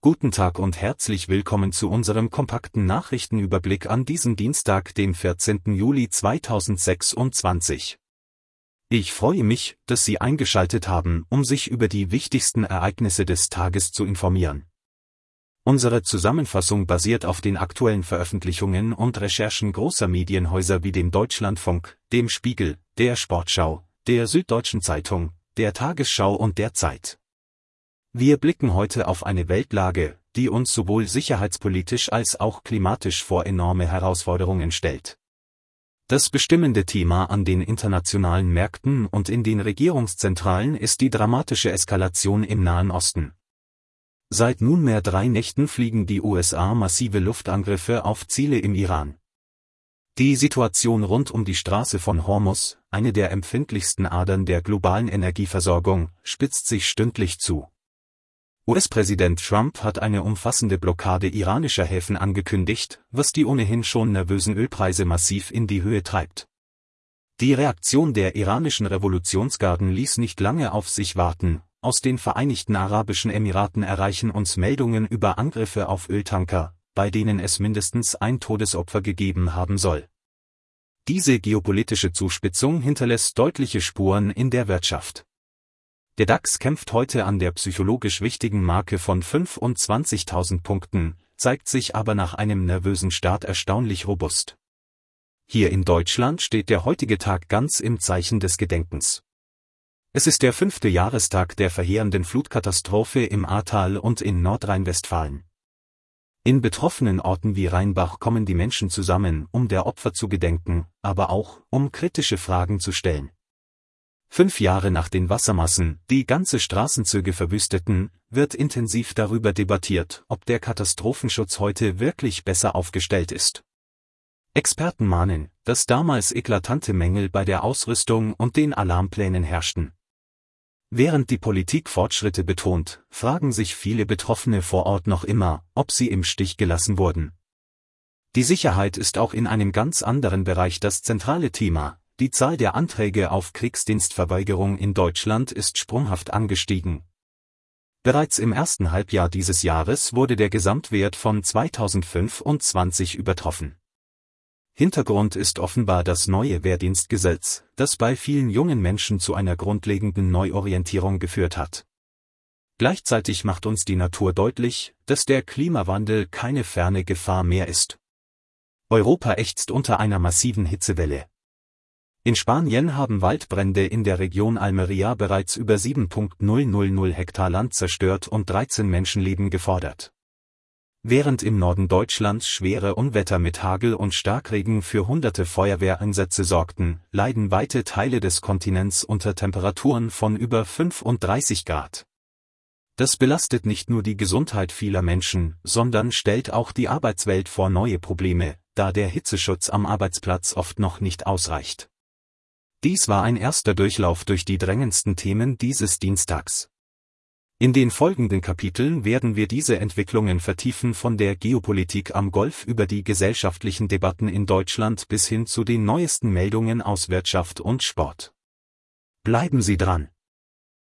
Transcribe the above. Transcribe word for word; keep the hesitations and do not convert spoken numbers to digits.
Guten Tag und herzlich willkommen zu unserem kompakten Nachrichtenüberblick an diesem Dienstag, dem vierzehnten Juli zweitausendsechsundzwanzig. Ich freue mich, dass Sie eingeschaltet haben, um sich über die wichtigsten Ereignisse des Tages zu informieren. Unsere Zusammenfassung basiert auf den aktuellen Veröffentlichungen und Recherchen großer Medienhäuser wie dem Deutschlandfunk, dem Spiegel, der Sportschau, der Süddeutschen Zeitung, der Tagesschau und der Zeit. Wir blicken heute auf eine Weltlage, die uns sowohl sicherheitspolitisch als auch klimatisch vor enorme Herausforderungen stellt. Das bestimmende Thema an den internationalen Märkten und in den Regierungszentralen ist die dramatische Eskalation im Nahen Osten. Seit nunmehr drei Nächten fliegen die U S A massive Luftangriffe auf Ziele im Iran. Die Situation rund um die Straße von Hormuz, eine der empfindlichsten Adern der globalen Energieversorgung, spitzt sich stündlich zu. U S-Präsident Trump hat eine umfassende Blockade iranischer Häfen angekündigt, was die ohnehin schon nervösen Ölpreise massiv in die Höhe treibt. Die Reaktion der iranischen Revolutionsgarden ließ nicht lange auf sich warten. Aus den Vereinigten Arabischen Emiraten erreichen uns Meldungen über Angriffe auf Öltanker, bei denen es mindestens ein Todesopfer gegeben haben soll. Diese geopolitische Zuspitzung hinterlässt deutliche Spuren in der Wirtschaft. Der DAX kämpft heute an der psychologisch wichtigen Marke von fünfundzwanzigtausend Punkten, zeigt sich aber nach einem nervösen Start erstaunlich robust. Hier in Deutschland steht der heutige Tag ganz im Zeichen des Gedenkens. Es ist der fünfte Jahrestag der verheerenden Flutkatastrophe im Ahrtal und in Nordrhein-Westfalen. In betroffenen Orten wie Rheinbach kommen die Menschen zusammen, um der Opfer zu gedenken, aber auch, um kritische Fragen zu stellen. Fünf Jahre nach den Wassermassen, die ganze Straßenzüge verwüsteten, wird intensiv darüber debattiert, ob der Katastrophenschutz heute wirklich besser aufgestellt ist. Experten mahnen, dass damals eklatante Mängel bei der Ausrüstung und den Alarmplänen herrschten. Während die Politik Fortschritte betont, fragen sich viele Betroffene vor Ort noch immer, ob sie im Stich gelassen wurden. Die Sicherheit ist auch in einem ganz anderen Bereich das zentrale Thema. Die Zahl der Anträge auf Kriegsdienstverweigerung in Deutschland ist sprunghaft angestiegen. Bereits im ersten Halbjahr dieses Jahres wurde der Gesamtwert von zweitausendfünfundzwanzig übertroffen. Hintergrund ist offenbar das neue Wehrdienstgesetz, das bei vielen jungen Menschen zu einer grundlegenden Neuorientierung geführt hat. Gleichzeitig macht uns die Natur deutlich, dass der Klimawandel keine ferne Gefahr mehr ist. Europa ächzt unter einer massiven Hitzewelle. In Spanien haben Waldbrände in der Region Almería bereits über siebentausendachthundert Hektar Land zerstört und dreizehn Menschenleben gefordert. Während im Norden Deutschlands schwere Unwetter mit Hagel und Starkregen für hunderte Feuerwehreinsätze sorgten, leiden weite Teile des Kontinents unter Temperaturen von über fünfunddreißig Grad. Das belastet nicht nur die Gesundheit vieler Menschen, sondern stellt auch die Arbeitswelt vor neue Probleme, da der Hitzeschutz am Arbeitsplatz oft noch nicht ausreicht. Dies war ein erster Durchlauf durch die drängendsten Themen dieses Dienstags. In den folgenden Kapiteln werden wir diese Entwicklungen vertiefen, von der Geopolitik am Golf über die gesellschaftlichen Debatten in Deutschland bis hin zu den neuesten Meldungen aus Wirtschaft und Sport. Bleiben Sie dran!